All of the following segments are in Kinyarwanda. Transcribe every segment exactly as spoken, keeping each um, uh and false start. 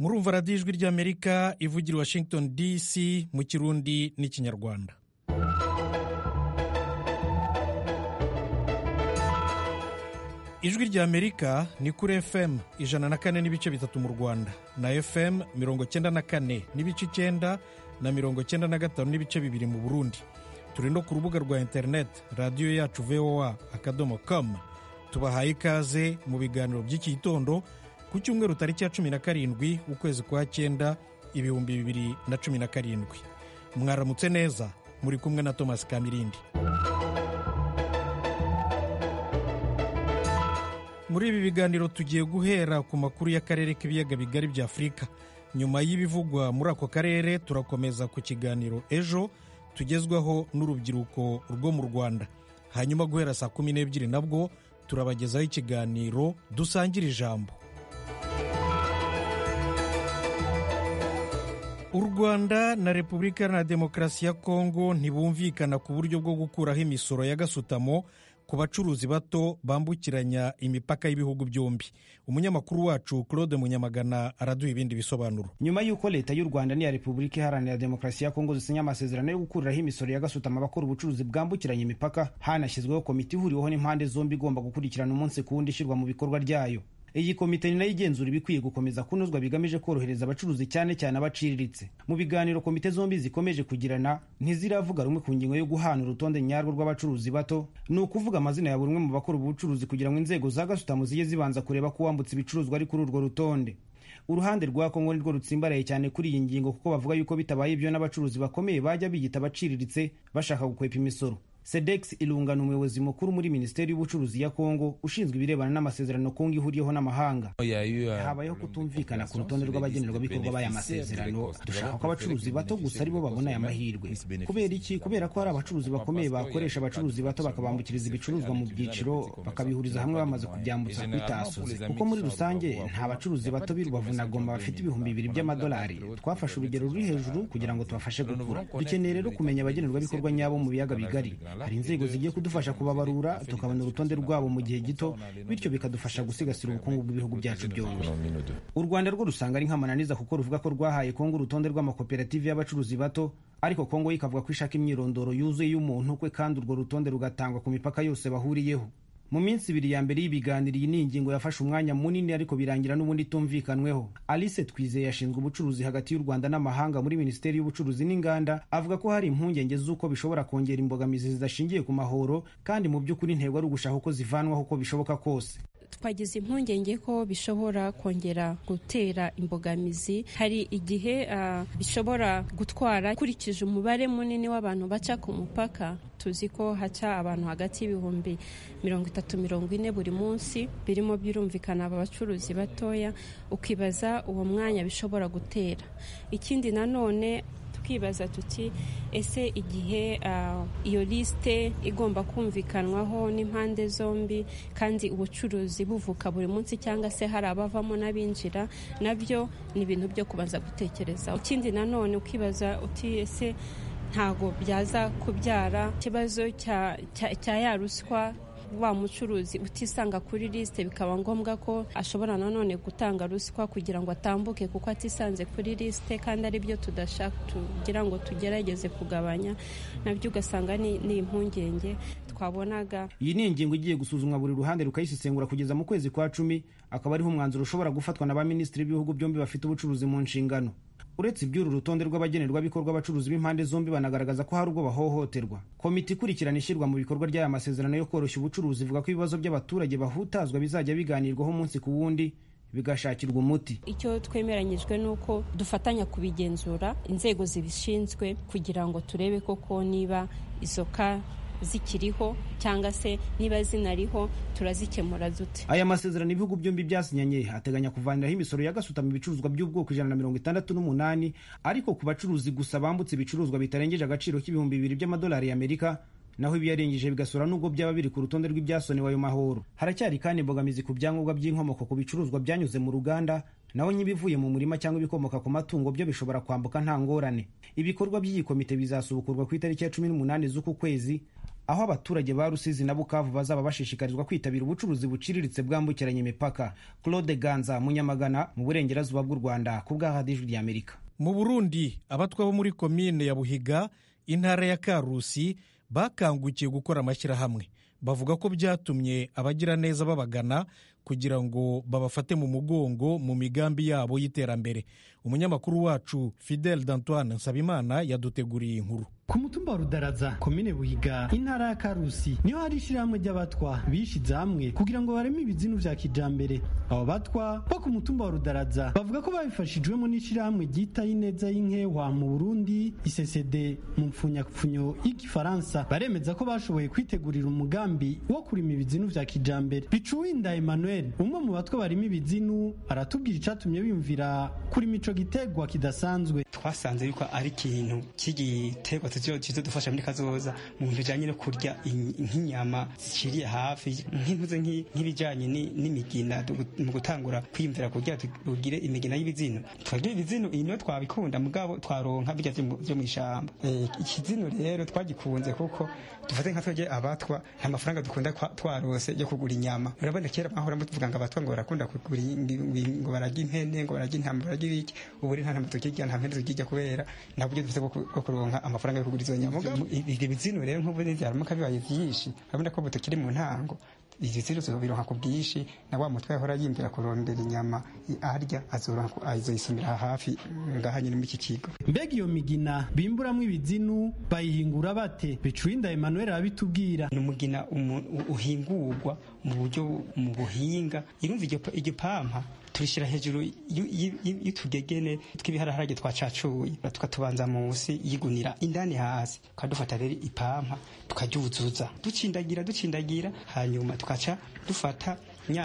murumva radiyo ijwi ry'Amerika ivugira Washington D C mu Kirundi n'Ikinyarwanda. Ijwi ry'Amerika ni kuri F M ijana na kane n'ibice bitatu mu Rwanda na F M mirongo cyenda na kane n'ibice icyenda na mirongo cyenda na gatanu n'ibice bibiri mu Burundi. Turi no ku rubuga rwa internet radiyo yacu V O A akadomo com. Tubahaye ikaze mu biganiro by'iki gitondo ku cyumweru tariki ya cumi na karindwi ukwezi kwa cyenda ibihumbi bibiri na cumi na karindwi. Mwaramutse neza, muri kumwe na Thomas Kamirindi. Muri ibi biganiro tugiye guhera ku makuru y'akarere k'ibiyaga bigari bya Afurika. Nyuma y'ibivugwa muri ako karere turakomeza ku kiganiro ejo tugezwaho n'urubyiruko rwo mu Rwanda. Hanyuma guhera saa kumi n'ebyiri nabwo turabagezaho ikiganiro dusangira ijambo. U Rwanda na Repubulika Iharanira Demokarasi ya Kongo ntibumvikana ku buryo bwo gukuraho imisoro ya gasutamo ku bacuruzi bato bambukiranya imipaka y'ibihugu byombi. Umunyamakuru wacu Claude Munyamagana araduha ibindi bisobanuro. Nyuma y'uko leta y'u Rwanda n'iya Repubulika Iharanira Demokarasi ya Kongo zisinya amasezerano yo gukuraho imisoro ya gasutamo abakora ubucuruzi bwambukiranya imipaka, hanashyizweho komite ihuriweho n'impande zombi igomba gukurikirana umunsi ku wundi ishyirwa mu bikorwa ryayo. Iyi komite ni nayo igenzura ibikwiye gukomeza kunozwa bigamije korohereza abacuruzi cyane cyane abaciriritse. Mu biganiro komite zombi zikomeje kugirana, ntiziravuga rumwe ku ngingo yo guhana urutonde nyarwo rw'abacuruzi bato, ni ukuvuga amazina ya buri umwe mu bakora ubucuruzi kugira ngo inzego za gasutamo zijye zibanza kureba ko uwambutse ibicuruzwa ari kuri urwo rutonde. Uruhande rwa Kongo nirwo rutsimbaraye cyane kuri iyi ngingo kuko bavuga yuko bitabaye ibyo n'abacuruzi bakomeye bajya biyita abaciriritse bashaka gukwepa imisoro. Sedex Ilunga, umuyobozi mukuru muri Minisiteri y'Ubucuruzi ya Kongo ushinzwe ibirebana n'amasezerano Kongo ihuriyeho n'amahanga. Habayeho kutumvikana ku rutonde rw'abagenerwabikorwa b'aya masezerano. Dushaka ko abacuruzi bato gusa aribo babona aya mahirwe. Kubera iki? Kubera ko hari abacuruzi bakomeye bakoresha abacuruzi bato bakabambukiriza ibicuruzwa mu byiciro bakabihuriza hamwe bamaze kubyambutsa kuri tasozi. Kuko muri rusange nta bacuruzi bato b'i Rubavu na Goma bafite ibihumbi bibiri by'amadolari. Twafashe urugero ruri hejuru kugira ngo tubafashe gukura. Dukeneye rero kumenya abagenerwabikorwa nyabo mu biyaga bigari. Hari inzego zigiye kudufasha kubabarura tukabona urutonde rwabo mu gihe gito, bityo bikadufasha gusigasira ubukungu bw'ibihugu byacu byombi. U Rwanda rwo rusanga ari nk'amananiza kuko ruvuga ko rwahaye Kongo urutonde rw'amakoperative y'abacuruzi bato, ariko Kongo ikavuga ko ishaka imyirondoro yuzuye y'umuntu kwe kandi urwo rutonde rugatangwa ku mipaka yose bahuriyeho. Mu minsi ibiri ya mbere y'ibiganiro iyi ni ingingo yafashe umwanya munini ariko birangira n'ubundi tumvikanweho. Alice Twizeye yashinzwe ubucuruzi hagati y'u Rwanda n'amahanga muri Minisiteri y'Ubucuruzi n'Inganda, avuga ko hari impungenge z'uko bishobora kongera imbogamizi zidashingiye ku mahoro kandi mu by'ukuri intego ari ugushaka uko zivanwaho uko bishoboka kose. Twagize impungenge ko bishobora kongera gutera imbogamizi. Hari igihe uh, bishobora gutwara kurikije umubare munini w'abantu baca ku mupaka. Tuzi ko haca abantu hagati y'ibihumbi mirongo itatu mirongo ine buri munsi, birimo birumvikana aba bacuruzi batoya, ukibaza uwo mwanya bishobora gutera. Ikindi nanone tukibaza tuti ese igihe uh, iyo liste igomba kumvikanwaho n'impande zombi kandi ubucuruzi buvuka buri munsi cyangwa se hari abavamo n'abinjira, nabyo ni ibintu byo kubanza gutekereza. Ikindi nanone ukibaza uti ese ntago byaza kubyara ikibazo cya, cya, cya ya ruswa, wa mucuruzi utisanga kuri liste bikaba ngombwa ko ashobora nanone gutanga ruswa kugira ngo atambuke kuko atisanze kuri liste kandi ari byo tudashaka tugira ngo tugerageze kugabanya, nabyo ugasanga ni, ni impungenge twabonaga. Iyi ni ingingo igiye gusuzumwa buri ruhande rukayisesengura kugeza mu kwezi kwa cumi, akaba ariho umwanzuro ushobora gufatwa na ba minisitiri b'ibihugu byombi bafite ubucuruzi mu nshingano. Uretse iby'uru rutonde rw'abagenerwabikorwa abacuruzi b'impande zombi banagaragaza ko hari ubwo bahohoterwa. Komite ikurikirana ishyirwa mu bikorwa ry'aya masezerano yo koroshya ubucuruzi ivuga ko ibibazo by'abaturage bahutazwa bizajya biganirwaho umunsi ku wundi bigashakirwa umuti. Icyo twemeranyijwe nuko dufatanya kubigenzura inzego zibishinzwe kugira ngo turebe koko niba izoka zikiriho cyangwa se niba zinariho turazikemura dute. Aya masezerano ibihugu byombi byasinyanye ateganya kuvaniraho imisoro ya gasutamo ibicuruzwa by'ubwoko ijana na mirongo itandatu n'umunani, ariko ku bacuruzi gusa bambutse ibicuruzwa bitarengeje agaciro k'ibihumbi bibiri by'amadolari y'Amerika, naho ibiyarengeje bigasura nubwo byaba biri ku rutonde rw'ibyasonewe ayo mahoro. Haracyari kandi imbogamizi ku byangombwa by'inkomoko ku bicuruzwa byanyuze mu ruganda, naho nyibivuye mu murima cyangwa ibikomoka ku matungo byo bishobora kwambuka nta ngorane. Ibikorwa by'iyi komite bizasubukurwa ku itariki ya cumi n'umunani z'uku kwezi, aho abaturage ba Rusizi na Bukavu bazaba bashishikarizwa kwitabira ubucuruzi buciriritse bwambukiranya imipaka. Claude Ganza, Munyamagana, mu burengerazuba bw'u Rwanda, ku bwa Radiyo Ijwi ry'Amerika. Mu Burundi, abatwa bo muri komine ya Buhiga, intara ya Karusi, bakangukiye gukora amashyirahamwe. Bavuga ko byatumye abagira neza babagana kugira ngo babafate mu mugongo mu migambi yabo y'iterambere. Umunyamakuru wacu Fidel D'Antoine Nsabimana yaduteguriye inkuru. Ku mutumba wa Rudaraza, komine Buhiga, intara ya Karusi, niho hari ishyirahamwe ry'abatwa bishize hamwe kugira ngo bareme ibizinu vya kijambere. Abo batwa bo ku mutumba wa Rudaraza bavuga ko babifashijwemo n'ishyirahamwe ryita ineza y'inkewa mu Burundi, I C C D mu mfunyapfunyo y'igifaransa. Baremeza ko bashoboye kwitegurira umugambi wo kurima ibizinu vya kijambere. Bicuwinda Emmanuel, umwe mu batwa barima ibizinu, aratubwira icatumye biyumvira kuri mico gitegwa kidasanzwe. Twasanze yuko ari ikintu cy'igiterwa kizodufasha muri kazoza mu bintu bijanye no kurya nk'inyama ziciriye hafi, nk'intuze nk'ibijanye n'imigina, mu gutangura kwiyumvira kugira tugire imigina y'ibizino. Twagira ibizino ino twabikunda mugabo twaronka bijya byo mu ishamba. Ikizino rero twagikunze kuko dufate nka twege abatwa nta mafaranga dukunda twarose yo kugura inyama. Urabona kera mahora mutuvuga ngo abatwa ngo barakunda kugura ngo baragi impene ngo baragi intama baragi biki, ubu nta ntama tukijya nta mpene tukijya kubera nta buryo dufite bwo kuronka amafaranga yo kugura izo nyama. Ibyo bizino rero nk'ubu n'ivyaramuka bibaye vyinshi, urabona ko butukiri mu ntango. Izi ziro zobironka ku bwishi, na wa mutwe yahora yimbira kurondera inyama arya azoronka azoyisumira hafi ngaha nyine mu iki kigo. Mbega iyo migina bimburamwe ibizinu bayihingura bate? Bicuinda Emmanuel abitubwira. Ni umugina uhingurwa mu buryo mu buhinga. Irumva iryo pampa turishira hejuru y'utugegene tw'ibiharaharaje twacacuye, tukatubanza munsi yigunira indani hasi, kadufata rero ipampa tukajuzuza ducindagira ducindagira, hanyuma tukaca dufata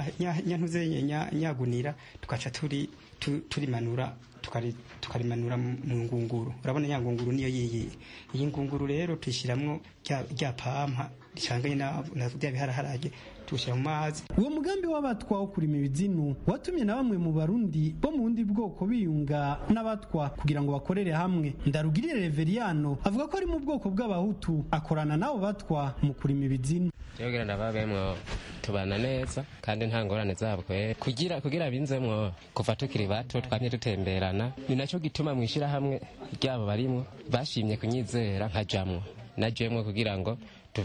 nyantuze nyagunira tukaca turi turimanura tukari tukarimanura mu ngunguru. Urabona ya ngunguru niyo yiyi iyi ngunguru rero tuyishiramwo rya pampa ricanganye na bya biharaharaje tushira mu mazi. Uwo mugambi w'abatwa wo kurima ibizinu watumye na bamwe mu Barundi bo mu bundi bwoko biyunga n'abatwa kugira ngo bakorere hamwe. Ndarugirire Reveriano avuga ko ari mu bwoko bw'abahutu, akorana nabo batwa mu kurima ibizinu. Yogera ndababemwo tubana neza kandi nta ngorane zabo kwe kugira kugira binzemwo kuva tukiri bato twamye dutemberana. Ni naco gituma mwishira hamwe ryabo barimwo bashimye kunyizera nkajamwo najemwe kugira ngo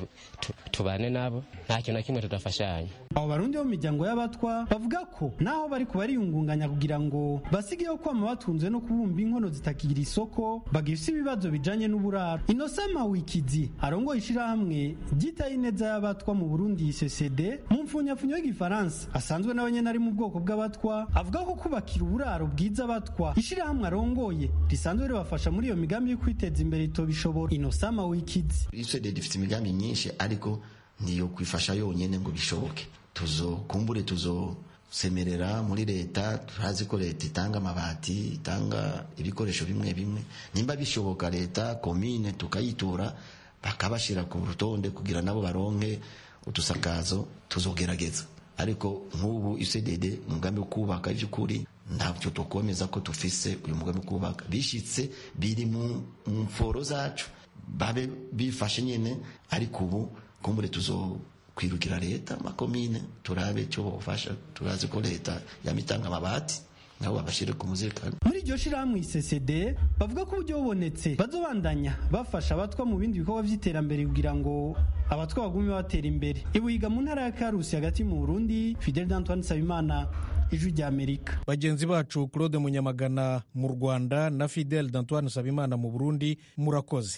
tubane nabo nta kintu na kimwe tudafashanya. Abo Barundi bo mu miryango y'abatwa bavuga ko naho bari kubariyungunganya kugira ngo basigeho kwama batunze no kubumba inkono zitakigira isoko, bagifise ibibazo bijanye n'uburaro. Inosama Wikizi arongoye ishirahamwe ryita ineza y'abatwa mu Burundi I C C D mu mfunyapfunyo y'igifaransa, asanzwe nawe nyene ari mu bwoko bw'abatwa, avuga ko kubakira uburaro bwiza abatwa ishirahamwe arongoye risanzwe ribafasha muri iyo migambi yo kwiteza imbere itobishobora. Inosama Wikizi: I C C D difite imigambi nyinshi ariko niyo kwifasha yonyene ngo bishoboke. Tuzo kumbure tuzo semerera muri leta, turazi ko leta itanga amabati, itanga ibikoresho bimwe bimwe, nimba bishoboka leta komine tukayitura bakabashira ku rutonde kugira nabo baronke utusakazo, tuzogerageza. Ariko nk'ubu I C D D umugambi wo kubaka ivy'ukuri ntabyo tukomeza ko tufise uyu mugambi wo kubaka bishitse biri mu mforo zacu babe bifashe nyene, ariko ubu kumbure tuzo kwirukira leta makomine turabe cyo bofasha. Turazi ko leta yamitanga amabati nabo babashire ku muzirikano. Muri iryo shirahamwe I C C D bavuga ko uburyo bubonetse bazobandanya bafasha abatwa mu bindi bikorwa vy'iterambere kugira ngo abatwa bagume batera imbere. Ibuhiga mu ntara ya Karusi hagati mu Burundi, Fidel D'Antoine Nsabimana, Ijwi ry'Amerika. Bagenzi bacu Claude Munyamagana mu Rwanda na Fidel D'Antoine Nsabimana mu Burundi, murakoze.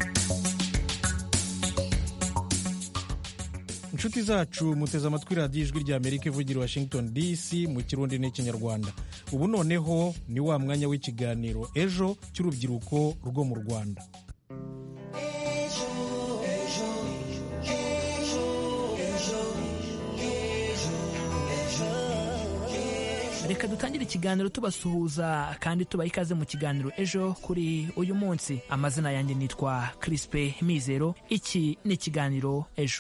Inshuti zacu muteze amatwi radiyo Ijwi ry'Amerika ivugira Washington D C mu Kirundi n'Ikinyarwanda. Ubu noneho ni wa mwanya w'ikiganiro ejo cy'urubyiruko rwo mu Rwanda. Reka dutangire ikiganiro tubasuhuza kandi tubaha ikaze mu kiganiro ejo kuri uyu munsi. Amazina yanjye nitwa Crispe Mizero. Iki ni ikiganiro ejo.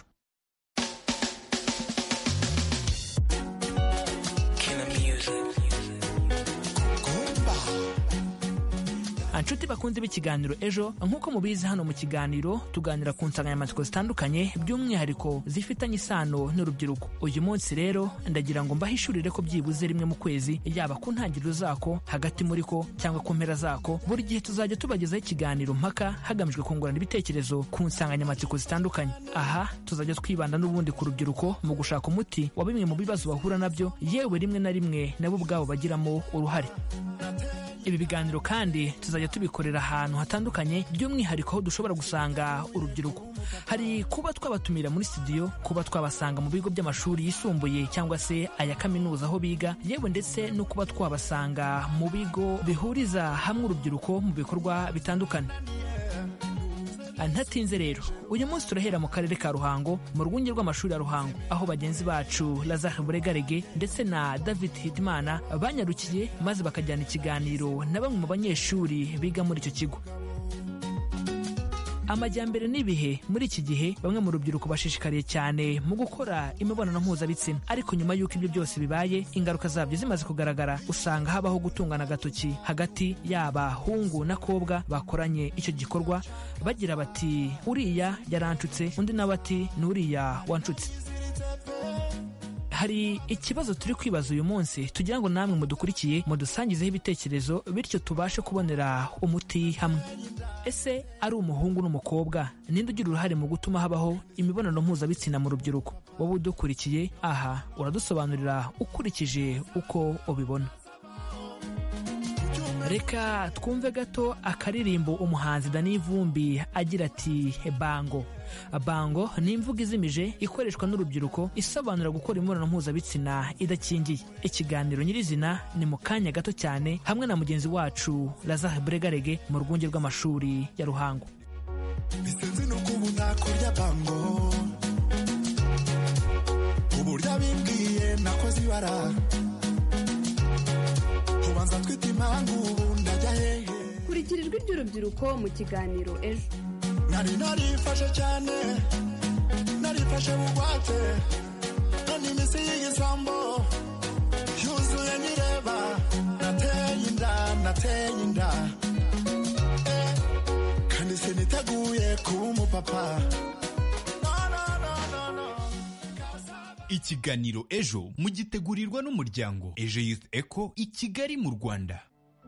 Anshuti bakunze b'ikiganiro ejo, nk'uko mubizi hano mu kiganiro tuganira ku nsanganyamatsiko zitandukanye by'umwihariko zifitanye isano n'urubyiruko. Uyu munsi rero ndagira ngo mbahishurire ko byibuze rimwe mu kwezi, yaba ku ntangiriro zako, hagati muri ko cyangwa ku mpera zako, buri gihe tuzajya tubagezaho ikiganiro mpaka hagamijwe kungurana ibitekerezo ku nsanganyamatsiko zitandukanye. Aha tuzajya twibanda n'ubundi ku rubyiruko mu gushaka umuti wa bimwe mu bibazo bahura nabyo, yewe rimwe na rimwe nabo ubwabo bagiramo uruhare. Ibi biganiro kandi tuzajya tubikorera ahantu hatandukanye, by'umwihariko aho dushobora gusanga urubyiruko. Hari kuba twabatumira muri studio, kuba twabasanga mu bigo by'amashuri yisumbuye cyangwa se aya kaminuza aho biga, yewe ndetse no kuba twabasanga mu bigo bihuriza hamwe urubyiruko mu bikorwa bitandukanye. Ntatinze rero, uyu munsi turahera mu karere ka Ruhango, mu rwunge rw'amashuri ya Ruhango, aho bagenzi bacu Lazare Buregarege ndetse na David Hitimana banyarukiye maze bakajyana ikiganiro na bamwe mu banyeshuri biga muri icyo kigo. Amajyambere n'ibihe muri iki gihe, bamwe mu rubyiruko bashishikariye cyane mu gukora imibonano mpuzabitsina, ariko nyuma y'uko ibyo byose bibaye, ingaruka zabyo zimaze kugaragara, usanga habaho gutungana agatoki hagati y'abahungu n'akobwa bakoranye icyo gikorwa, bagira bati uriya yaranshutse, undi nawe ati n'uriya wanshutse. Hari ikibazo turi kwibaza uyu munsi, tugira ngo namwe mudukurikiye mudusangizeho ibitekerezo, bityo tubashe kubonera umuti hamwe. Ese ari umuhungu n'umukobwa, ninde ugira uruhare mu gutuma habaho imibonano mpuzabitsina mu rubyiruko? Wowe udukurikiye aha uradusobanurira ukurikije uko ubibona. Reka twumve gato akaririmbo umuhanzi Dani Vumbi agira ati bango. Bango ni imvugo izimije ikoreshwa n'urubyiruko isobanura gukora imibonano mpuzabitsina idakingiye. Ikiganiro nyirizina ni mu kanya gato cyane, hamwe na mugenzi wacu Lazare Buregarege mu rwunge rw'amashuri ya Ruhango. Bisenze no kubuna kurya bango, uburyo bimbwiye nakoze ibara, ubanza twita impamvu ndajya hehe. Kurikira ijwi ry'urubyiruko mu kiganiro ejo. Nari narifashe cyane, narifashe bugwate, none imisi y'igisambo yuzuye nireba, nateye inda, nateye inda, eh, kandi siniteguye kuba umupapa. Ikiganiro ejo mugitegurirwa n'umuryango Ejo Youth Echo i Kigali mu Rwanda.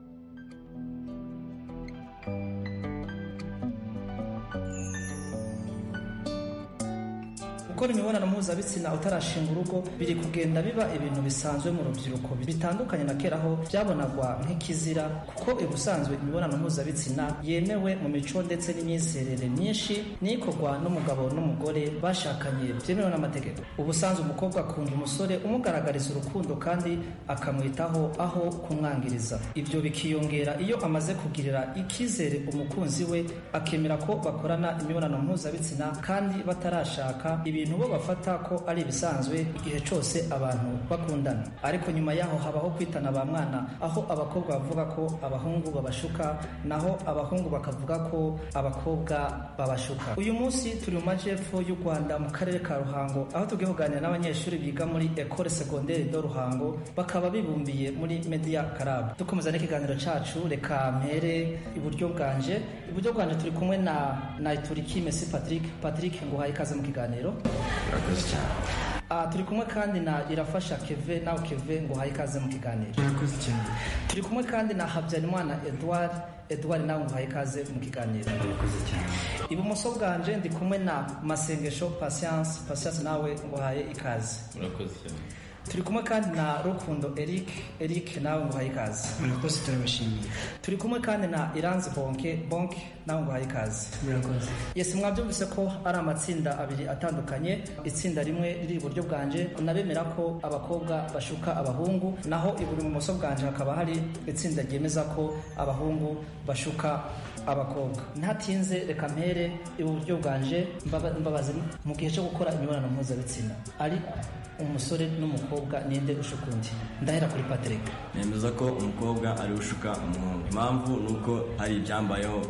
Gukora imibonano mpuzabitsina utarashinga urugo biri kugenda biba ibintu bisanzwe mu rubyiruko, bitandukanye na kera aho byabonagwa nk'ikizira, kuko ubusanzwe imibonano mpuzabitsina yemewe mu mico ndetse n'imyizerere myinshi, n'ikorwa n'umugabo n'umugore bashakanye byemewe n'amategeko. Ubusanzwe umukobwa akunda umusore umugaragariza urukundo kandi akamwitaho aho kumwangiriza. Ibyo bikiyongera iyo amaze kugirira ikizere umukunzi we, akemera ko bakorana imibonano mpuzabitsina kandi batarashaka, ibintu bo bafata ko ari ibisanzwe igihe cyose abantu bakundana. Ariko nyuma yaho habaho kwitana ba mwana, aho abakobwa bavuga ko abahungu babashuka, naho abahungu bakavuga ko abakobwa babashuka. Uyu munsi turi mu majyepfo y'u Rwanda mu karere ka Ruhango, aho tugiye kuganira n'abanyeshuri biga muri Ecole Secondaire de Ruhango, bakaba bibumbiye muri Media Club. Dukomeza n'ikiganiro cyacu, reka mpere iburyo bwanje. Iburyo bwanje turi kumwe na na Turiki Messi Patrick. Patrick, nguhaye ikaze mu kiganiro. Murakoze cyane. Ah, turi kumwe kandi na Irafasha Keve, nawe Keve nguhaye ikaze mu kiganiro. Murakoze cyane. Turi kumwe kandi na Habyarimana Edouard, Edouard nawe nguhaye ikaze mu kiganiro. Murakoze cyane. Ibumoso bwanje ndi kumwe na Masengesho Patience, Patience nawe nguhaye ikaze. Murakoze cyane. Turi kumwe kandi na Rukundo Eric, Eric nawe nguhaye ikaze. Murakoze, turabashimiye. Turi kumwe kandi na Iranzi Bonke, Bonke nawe nguhaye ikaze. Murakoze. Yes, mwabyumvise ko ari amatsinda abiri atandukanye. Itsinda rimwe riri iburyo bwanje nabemera ko abakobwa bashuka abahungu, naho iburi mu moso bwanje hakaba hari itsinda ryemeza ko abahungu bashuka abakobwa. Ntatinze reka mpere iburyo bwanje mbabaze, mu gihe cyo gukora imibonano mpuzabitsina ari umusore n'umukobwa ninde ushuka undi? Ndahera kuri Patrick. Nemeza ko umukobwa ari ushuka umuhungu. Impamvu nuko hari ibyambayeho, umukobwa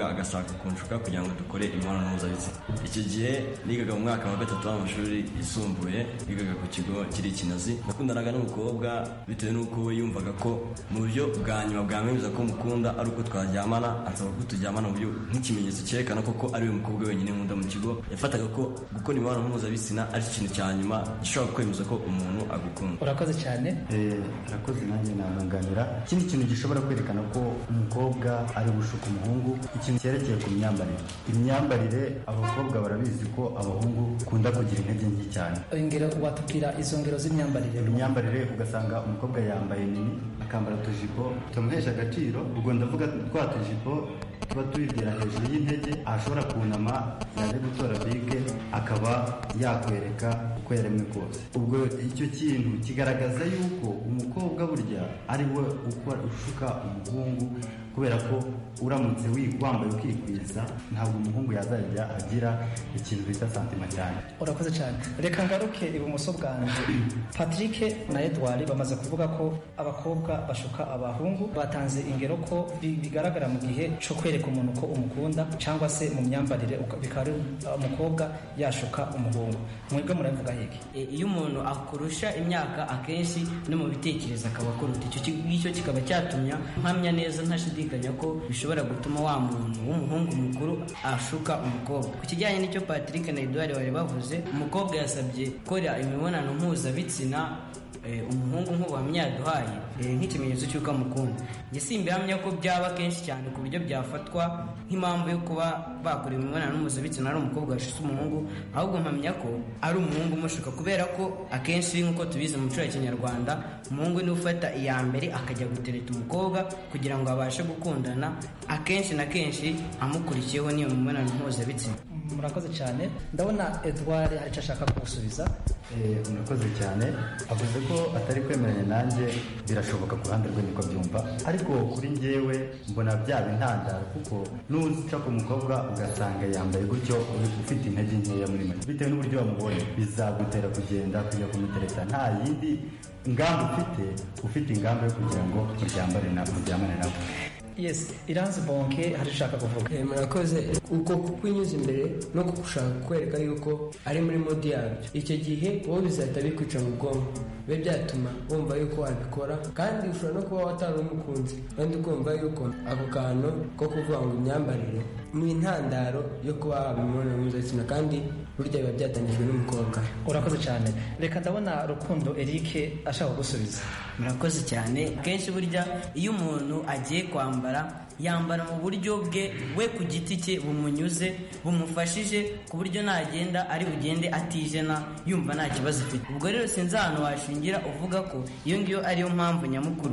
agashaka kunshuka kugira ngo dukore imibonano mpuzabitsina. Icyo gihe nigaga mu mwaka wa gatatu w'amashuri yisumbuye, nigaga ku kigo kiri Kinazi. Nakundanaga n'umukobwa bitewe n'uko we yumvaga ko mu buryo bwa nyuma bwamwemeza ko mukunda ari uko twaryamana, ansaba ko turyamana mu buryo nk'ikimenyetso cyerekana koko ari we mukobwa wenyine nkunda mu kigo. Yafataga ko gukora imibonano mpuzabitsina ari ikintu cya nyuma gishobora kwemeza ko umuntu agukunda. Urakoze cyane. Eh, urakoze nanjye namwunganira. Ikindi kintu gishobora kwerekana ko umukobwa ari gushuka umuhungu, ikintu cyerekeye ku myambarire. Imyambarire abakobwa barabizi ko abahungu kunda kugira intege nke cyane. Ingero watubwira izo ngero z'imyambarire. Imyambarire ugasanga umukobwa yambaye nini akambara utujipo tumuhesha agaciro. Ubwo ndavuga twa tujipo tuba tuyigera hejuru y'intege, ashobora kunama yaje gutora bike akaba yakwereka uko yaremwe kose. Ubwo icyo kintu kigaragaza yuko umukobwa burya ari we ushuka umuhungu, kubera ko uramutse wambaye ukikwiza ntabwo umuhungu yazajya agira ikintu bita santima cyane. Urakoze cyane. Reka ngaruke ibumoso bwanjye. Patrick na Edouard bamaze kuvuga ko abakobwa bashuka abahungu. Batanze ingero ko bigaragara mu gihe cyo kwereka umuntu ko umukunda, cyangwa se mu myambarire bikaba umukobwa yashuka umuhungu. Mwebwe muravuga hiki? Iyo umuntu akurusha imyaka akenshi no mu bitekerezo akaba kuruta, icyo ngicyo kikaba cyatumya mpamya neza ntashidikanya ko bishobora gutuma wa muntu w'umuhungu mukuru ashuka umukobwa. Ku kijyanye n'icyo Patrick na Edouard bari bavuze, umukobwa yasabye gukora imibonano mpuzabitsina umuhungu nk'ubuhamya yaduhaye nk'ikimenyetso cy'uko amukunda. Njye simbihamya ko byaba kenshi cyane ku buryo byafatwa nk'impamvu yo kuba bakora imibonano mpuzabitsina ari umukobwa washutse umuhungu, ahubwo mpamya ko ari umuhungu umushuka, kubera ko akenshi nk'uko tubizi mu muco wa Kinyarwanda, umuhungu niwe ufata iya mbere akajya gutereta umukobwa kugira ngo abashe gukundana, akenshi na kenshi amukurikiyeho n'iyo mibonano mpuzabitsina. Murakoze cyane. Ndabona Edouard hari icyo ashaka kugusubiza. Eh, murakoze cyane. Avuze ko atari kwemeranya nanjye, birashoboka ku ruhande rwe niko byumva, ariko kuri njyewe mbona byaba intandaro, kuko nuza ku mukobwa ugasanga yambaye gutyo ufite intege nkeya muri make, bitewe n'uburyo wamubonye bizagutera kugenda kujya kumutereta. Nta yindi ingamba ufite ufite ingamba yo kugira ngo muryambare nabo muryamane nabo. Yes, Iranzi Bonke hari ushaka kuvuga. Eh, murakoze. Uko kukunyuza imbere no kugushaka kwereka yuko ari muri modi yabyo, icyo gihe wowe bizahita bikwica mu bwonko, bibe byatuma wumva yuko wabikora, kandi ushobora no kuba watari umukunzi kandi ukumva yuko ako kantu ko kuvuga ngo imyambarire mu intandaro yo kuba waba imibonano mpuzabitsina, kandi burya biba byatangijwe n'umukobwa. Urakoze cyane. Reka ndabona Rukundo Eric ashaka gusubiza. Murakoze cyane. Kenshi burya iyo umuntu agiye kwambara, yambara mu buryo bwe we ku giti cye bumunyuze, bumufashije ku buryo nagenda ari bugende atijena yumva nta kibazo afite. Ubwo rero sinzi ahantu washingira uvuga ko iyo ngiyo ariyo mpamvu nyamukuru.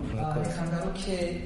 Ngaruke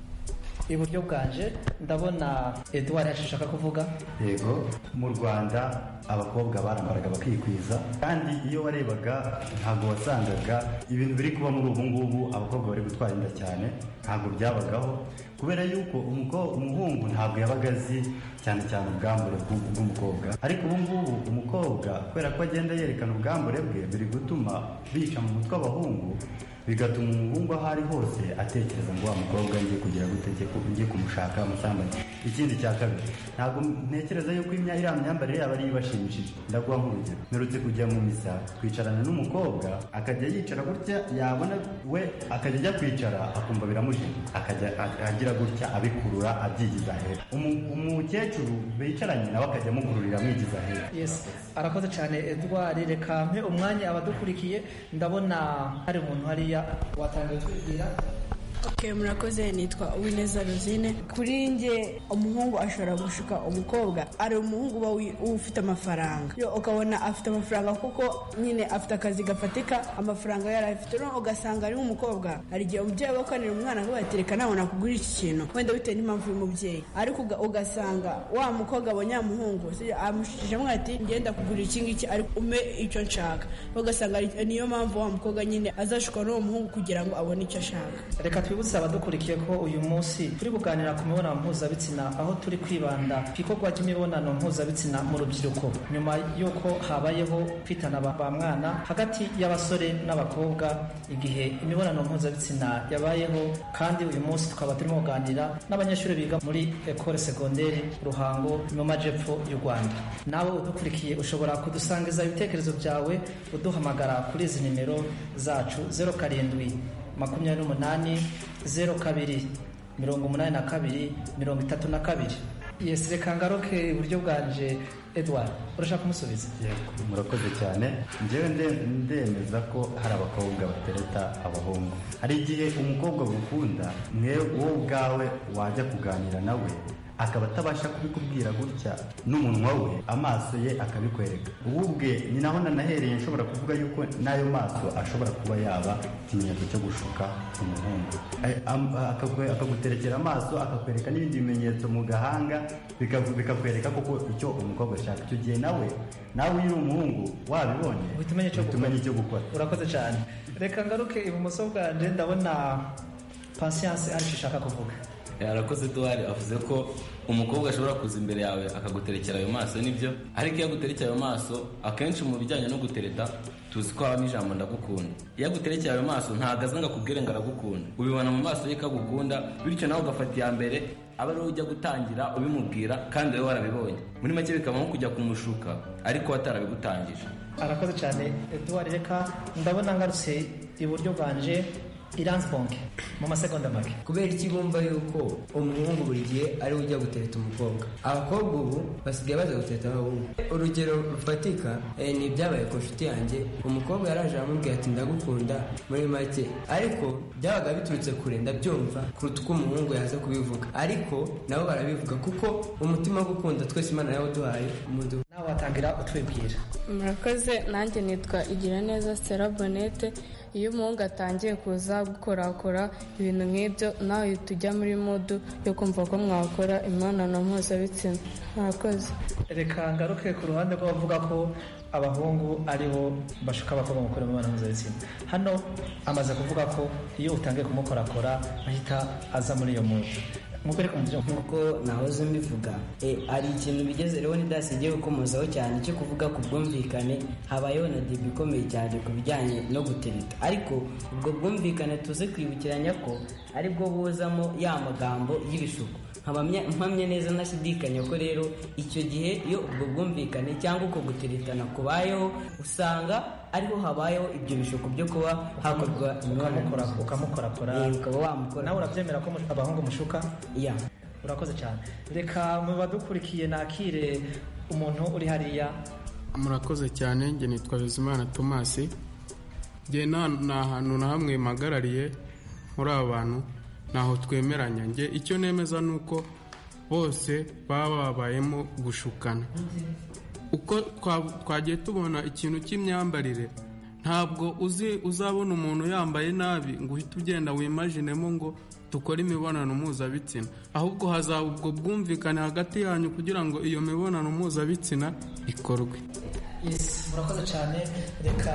iburyo bwanje, ndabona Edouard ashaka kuvuga. Yego, mu Rwanda abakobwa barambaraga bakikwiza, kandi iyo warebaga ntabwo wasangaga ibintu biri kuba muri ubu ngubu abakobwa bari gutwara inda cyane, ntabwo byabagaho, kubera yuko umuhungu ntabwo yabaga azi cyane cyane ubwambure bw'umukobwa. Ariko ubu ngubu umukobwa kubera ko agenda yerekana ubwambure bwe, biri gutuma bica mu mutwe abahungu, bigatuma umuhungu aho ari hose atekereza ngo wa mukobwa ngiye kugira gute, ngiye kumushaka musambanye. Ikindi cya kabiri, ntabwo ntekereza yuko iriya myambarire yaba ari ibashimishije. Ndaguha nk'urugero, mperutse kujya mu misa, twicarana n'umukobwa, akajya yicara gutya, yabona we akajya ajya kwicara akumva biramujije, akajya agira gutya abikurura abyigiza hera. Umukecuru bicaranye nawe akajya amukururira amwigiza hera. Yes, arakoze cyane Edouard. Reka mpe umwanya abadukurikiye. Ndabona hari umuntu hariya watangiye kwibwira. Okay, murakoze. Nitwa Uwineza Rosine. Kuri nge umuhungu ashobora gushuka umukobwa ari umuhungu uba ufite amafaranga, yo ukabona afite amafaranga kuko nyine afite akazi gafatika, amafaranga yari afite, no ugasanga ari umukobwa. Hari igihe umubyeyi bakanira umwana ngo batereka nabona kugura iki kintu, wenda bitewe n'impamvu y'umubyeyi, ariko ugasanga wa mukobwa abonye umuhungu amushije amwe ati ngenda kugura iki ngiki, ariko ume icyo nshaka, ugasanga niyo mpamvu wa mukobwa nyine azashuka n'uwo muhungu kugira ngo abone icyo ashaka. Reka twibutse abadukurikiye ko uyu munsi turi kuganira ku mibonano mpuzabitsina, aho turi kwibanda ku ikorwa ry'imibonano mpuzabitsina mu rubyiruko nyuma y'uko habayeho kwitana ba mwana hagati y'abasore n'abakobwa igihe imibonano mpuzabitsina yabayeho. Kandi uyu munsi tukaba turimo kuganira n'abanyeshuri biga muri Ecole Secondaire Ruhango mu majepfo y'u Rwanda. Nawe udukurikiye ushobora kudusangiza ibitekerezo byawe uduhamagara kuri izi nimero zacu zero karindwi makumyabiri n'umunani zero kabiri mirongo umunani na kabiri mirongo itatu na kabiri. Yes, reka ngaruke iburyo bwanje. Edward, urashaka kumusubiza? Yego, murakoze cyane. Njyewe ndemeza ko hari abakobwa batereta abahungu. Hari igihe umukobwa gukunda mwe wowe ubwawe wajya kuganira nawe akaba atabasha kubikubwira gutya n'umunwa we, amaso ye akabikwereka. Ububwe ni naho nanahereye nshobora kuvuga yuko n'ayo maso ashobora kuba yaba ikimenyetso cyo gushuka umuhungu. Akaguterekera amaso, akakwereka n'ibindi bimenyetso mu gahanga, bikakwereka koko icyo umukobwa ashaka. Icyo gihe nawe nawe uri umuhungu wabibonye utumenye icyo gukora. Urakoze cyane. Reka ngaruke ibumoso bwanje, ndabona Patience ariko ishaka kuvuga. Yarakoze Duhari avuze ko umukobwa ashobora kuza imbere yawe akaguterekera ayo maso, nibyo, ariko iyo aguterekera ayo maso akenshi mu bijyanye no gutereta tuzi ko habamo ijambo ndagukunda. Iyo aguterekera ayo maso ntabwo aza ngo akubwire ngo aragukunda, ubibona mu maso ye ko agukunda, bityo nawe ugafata iya mbere aba ariwe ujya gutangira ubimubwira kandi wowe warabibonye. Muri make bikaba nko kujya kumushuka ariko watarabigutangije. Arakoze cyane Edouard. Reka ndabona ngarutse iburyo bwanje Iransponke mu masegonda make. Kubera iki bumva yuko umuhungu buri gihe ari we ujya gutereta umukobwa? Abakobwa ubu basigaye baza gutereta abahungu. Urugero rufatika eh, ni ibyabaye ku nshuti yanjye. Umukobwa yaraje aramubwira ati ndagukunda muri make, ariko byabaga biturutse kure, ndabyumva kuruta uko umuhungu yaza kubivuga, ariko nabo barabivuga kuko umutima wo gukunda twese Imana yawuduhaye. Nawe watangira utwibwira. Murakoze. Nanjye nitwa Igiraneza Stella Bonete. Iyo umuhungu atangiye kuza gukorakora ibintu nk'ibyo, nawe tujya muri modu yo kumva ko mwakora imibonano mpuzabitsina. Murakoze. Reka ngaruke ku ruhande rw'abavuga ko abahungu aribo bashuka abakobwa mu gukora imibonano mpuzabitsina. Hano amaze kuvuga ko iyo utangiye kumukorakora ahita aza muri iyo modu. Nk'uko nahoze mbivuga, hari ikintu bigeze rero nidasigiye gukomozaho cyane cyo kuvuga ku bwumvikane. Habayeho na debi ikomeye cyane ku bijyanye no gutereta, ariko ubwo bwumvikane tuze kwibukiranya ko aribwo buzamo ya magambo y'ibishuko. Mpamye neza nashidikanya ko rero icyo gihe iyo ubwo bwumvikane cyangwa uko guteretana kubayeho, usanga ariho habayeho ibyo bishuko byo kuba hakorwa imibonano ukamukorakora, ukaba wamukora. Nawe urabyemera ko abahungu mushuka? Ya. Urakoze cyane. Reka mu badukurikiye nakire umuntu uri hariya. Murakoze cyane. Njye nitwa Bizimana Thomas. Njye nta hantu na hamwe mpagarariye muri aba bantu, naho twemeranya. Njye icyo nemeza ni uko bose baba babayemo gushukana. Uko twagiye tubona ikintu cy'imyambarire, ntabwo uzi uzabona umuntu yambaye nabi ngo uhite ugenda wimajinemo ngo dukore imibonano mpuzabitsina, ahubwo hazaba ubwo bwumvikane hagati yanyu kugira ngo iyo mibonano mpuzabitsina ikorwe. Yes, murakoze cyane. Reka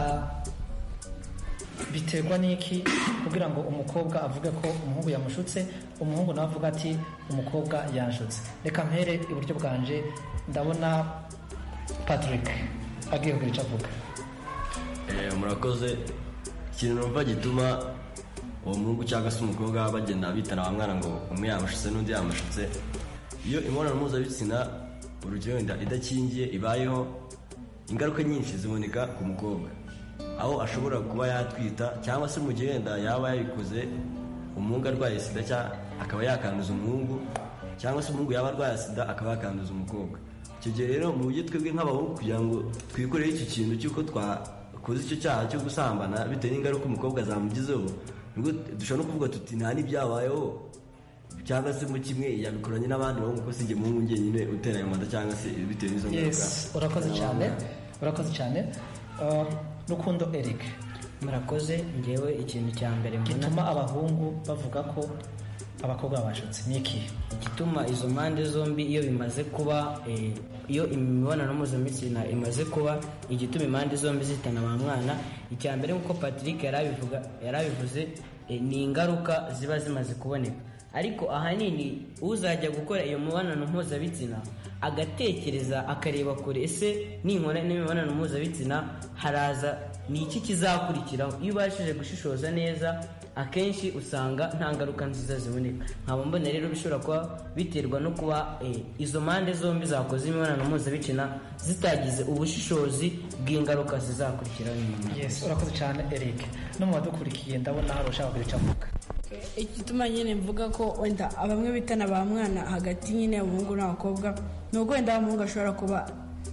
biterwa n'iki kugira ngo umukobwa avuge ko umuhungu yamushutse, umuhungu nawe avuga ati umukobwa yanshutse? Reka mpere iburyo bwanje, ndabona Patrick agiye kugira icyo avuga. Murakoze. Ikintu numva gituma uwo muhungu cyangwa se umukobwa bagenda bitana abamwana ngo umwe yamushutse n'undi yamushutse, iyo imibonano mpuzabitsina urugero inda idakingiye ibayeho, ingaruka nyinshi ziboneka ku mukobwa, aho ashobora kuba yatwita, cyangwa se mu gihe wenda yaba yabikoze umuhungu arwaye sida cyangwa akaba yakanduza umuhungu, cyangwa se umuhungu yaba arwaye sida akaba yakanduza umukobwa. Icyo gihe rero mu buryo twebwe nk'abahungu kugira ngo twikorere icyo kintu cy'uko twakoze icyo cyaha cyo gusambana bitewe n'ingaruka umukobwa zamugizeho, nubwo dushobora no kuvuga tuti nta n'ibyabayeho, cyangwa se mu kimwe yabikoranye n'abandi bahungu, ko si njye muhungu njyenyine utera ayo mata cyangwa se bitewe n'izo ngaruka. Yes, urakoze cyane. Urakoze cyane. Rukundo Eric. Murakoze. Njyewe ikintu cya mbere gituma abahungu bavuga ko abakobwa bashutse ni iki? Igituma izo mpande zombi iyo bimaze kuba iyo imibonano mpuzabitsina imaze kuba, igituma impande zombi zitana ba mwana, icya mbere nk'uko Patrick yarabivuga yarabivuze e, ni ingaruka ziba zimaze kuboneka. Ariko ahanini uzajya gukora iyo mibonano mpuzabitsina agatekereza akareba kure, ese ninkora n'imibonano mpuzabitsina haraza ni iki kizakurikiraho. Iyo ubashije gushishoza neza akenshi usanga nta ngaruka nziza ziboneka. nkaba mbona rero bishobora kuba biterwa no kuba eh, izo mpande zombi zakoze imibonano mpuzabitsina zitagize ubushishozi bw'ingaruka zizakurikiraho nyuma. Yes, urakoze cyane Eric. No mu badukurikiye ndabona hari ushaka kugica mvuga. Igituma nyine mvuga ko wenda abamwe bitana ba mwana hagati nyine y'abahungu n'abakobwa nubwo wenda umuhungu ashobora kuba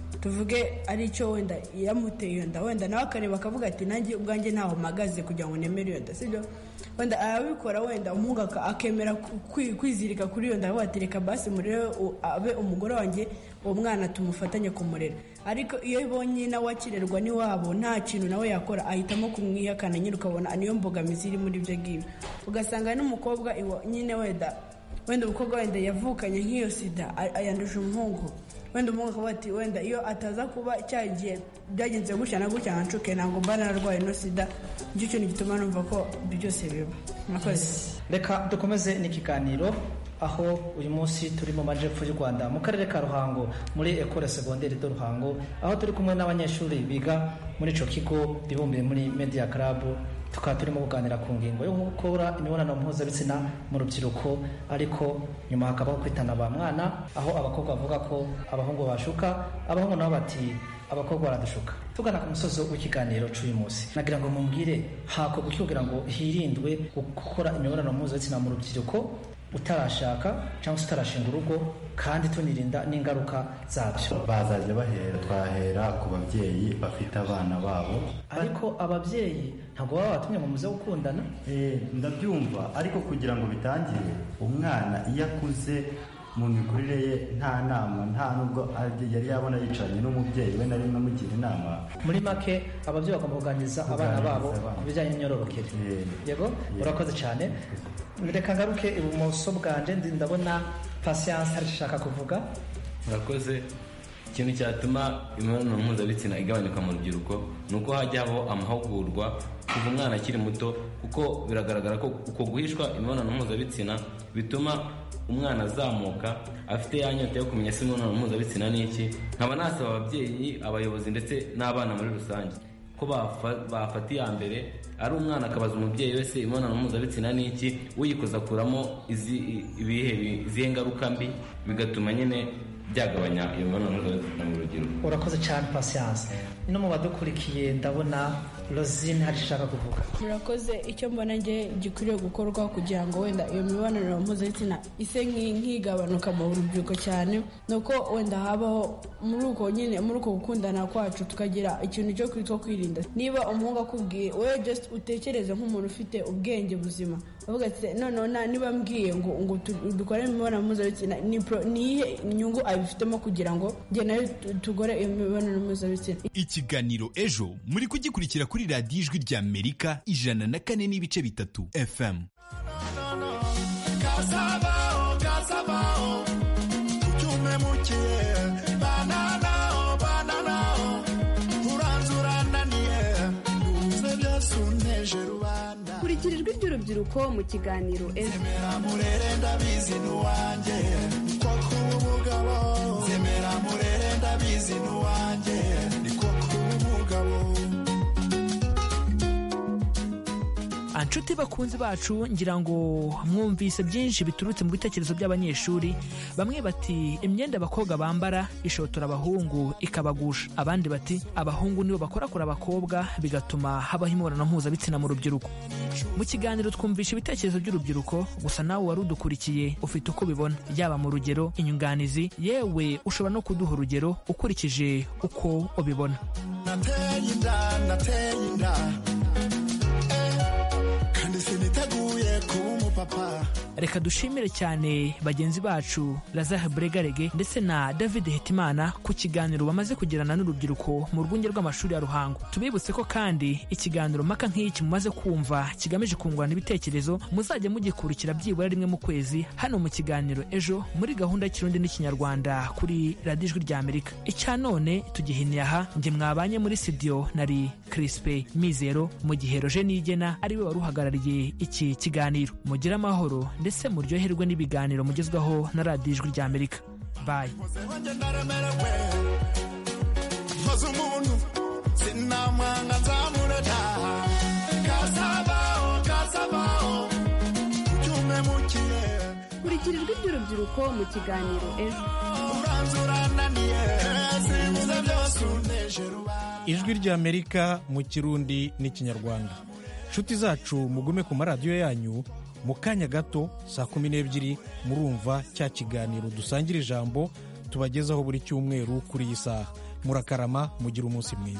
tuvuge ari cyo wenda yamuteye iyo nda, wenda nawe akareba akavuga ati nanjye ubwanjye ntaho mpagaze kugira ngo nemere iyo nda, sibyo? Wenda arabikora, wenda umuhungu akemera kwizirika kuri iyo nda, aho atereka basi murebe abe umugore wanjye, uwo mwana tumufatanye kumurera. Ariko iyo ibonye nawe akirerwa n'iwabo nta kintu nawe yakora, ahitamo kumwihakana nyine, ukabona niyo mbogamizi iri muri ibyo ngibyo. Ugasanga n'umukobwa nyine wenda wenda umukobwa wenda yavukanye nk'iyo sida ayandusha umuhungu, wenda umuhungu akavuga ati wenda iyo ataza kuba cyagiye byagenze gutya na gutya ncancuke ntabwo mba nararwaye no sida. Nicyo kintu gituma numva ko byose biba. Murakoze. Reka dukomeze n'ikiganiro aho uyu munsi turi mu majepfo y'u Rwanda mu karere ka Ruhango muri Ecole Secondaire de Ruhango, aho turi kumwe n'abanyeshuri biga muri ico kigo bibumbiye muri Media Club. Tukaba turimo kuganira ku ngingo yo gukora imibonano mpuzabitsina mu rubyiruko, ariko nyuma hakabaho kwitana ba mwana, aho abakobwa bavuga ko abahungu bashuka, abahungu nabo bati abakobwa baradushuka. Tugana ku musozo w'ikiganiro cy'uyu munsi, nagira ngo mumbwire hako kugira ngo hirindwe gukora imibonano mpuzabitsina mu rubyiruko utarashaka cyangwa se utarashinga urugo, kandi tunirinda n'ingaruka zabyo. Bazajya bahera twahera ku babyeyi bafite abana babo, ariko ababyeyi ntabwo baba batumye mu muze gukundana. Eh, ndabyumva, ariko kugira ngo bitangire umwana iyo akuze mu mikurire ye nta nama, nta nubwo yari yabona yicaranye n'umubyeyi we na rimwe amugira inama. Muri make ababyeyi bagomba kuganiriza abana babo ku bijyanye n'imyororokere. Yego, urakoze cyane. Reka ngaruke ibumoso bwanje, ndabona Patience hari ishaka kuvuga. Murakoze. Ikintu cyatuma imibonano mpuzabitsina igabanyuka mu rubyiruko ni uko hajyaho amahugurwa kuva umwana akiri muto, kuko biragaragara ko uko guhishwa imibonano mpuzabitsina bituma umwana azamuka afite ya nyota yo kumenya se imibonano mpuzabitsina ni iki. Nkaba nasaba ababyeyi, abayobozi ndetse n'abana muri rusange ko bafata iya mbere, ari umwana akabaza umubyeyi wese imibonano mpuzabitsina ni iki, uyikoza akuramo ibihe izihe ngaruka mbi, bigatuma nyine byagabanya iyo mibonano mpuzabitsina mu rubyiruko. Urakoze cyane Patience. No mu badukurikiye ndabona Rosine hari ishaka kuvuga. Murakoze. Icyo mbona nge gikwiriye gukorwa kugira ngo wenda iyo mibonano mpuzabitsina ise nk'igabanuka mu rubyiruko cyane, nuko wenda habaho muri uko nyine muri uko gukundana kwacu tukagira ikintu cyo kwitwa kwirinda. Niba umuhungu akubwiye, wewe just utekereze nk'umuntu ufite ubwenge buzima, uvuga ati none niba mbwiye ngo ngo dukore imibonano mpuzabitsina nihe inyungu abifitemo kugira ngo nge nayo tugore iyo mibonano mpuzabitsina. Ikiganiro Ejo muri kugikurikira kuri radiyo Ijwi rya Amerika ijana na kane n'ibice bitatu F M. Kurikira ijwi ry'urubyiruko mu kiganiro Ejo. Murere ndabizi nuwanjye niko kuba umugabo. Zemera murere ndabizi nuwanjye niko kuba umugabo. Anshuti bakunzi bacu, ngira ngo mwumvise byinshi biturutse mu bitekerezo by'abanyeshuri. Bamwe bati imyenda abakobwa bambara ishotora abahungu ikabagusha, abandi bati abahungu nibo bakorakora abakobwa bigatuma habaho imibonano mpuzabitsina mu rubyiruko. Mu kiganiro twumvisha ibitekerezo by'urubyiruko, gusa nawe wari udukurikiye ufite uko ubibona, yaba mu rugero, inyunganizi, yewe ushobora no kuduha urugero ukurikije uko ubibona. Nateye inda, nateye inda, kandi siniteguye kuba papa. Reka dushimire cyane bagenzi bacu Lazare Bregarege ndetse na David Hitimana ku kiganiro bamaze kugirana n'urubyiruko mu rwunge rw'amashuri ya Ruhango. Tubibutse ko kandi ikiganiro mpaka nk'iki mumaze kumva kigamije kungurana ibitekerezo muzajya mugikurikira byibura rimwe mu kwezi hano mu kiganiro ejo muri gahunda y'Ikirundi n'Ikinyarwanda kuri Radio Ijwi rya Amerika. Icya none tugihiniye aha, nge mwabanye muri studio nari Crispe Mizero, mu gihe Roger Nigena ariwe wari uhagarariye iki kiganiro. Mugira amahoro ndetse muryoherwe n'ibiganiro mugezwaho na Radio Ijwi rya Amerika. Bye. Sinamwanga nzamureta kasabao kasabao cyume mukire. Kurikira ijwi ry'urubyiruko mu kiganiro ejo. Ijwi rya Amerika mu Kirundi n'Ikinyarwanda. Nshuti zacu mugume ku maradiyo yanyu, mu kanya gato saa kumi n'ebyiri murumva cya kiganiro dusangira ijambo tubagezaho buri cyumweru kuri iyi saha. Murakarama, mugira umunsi mwiza.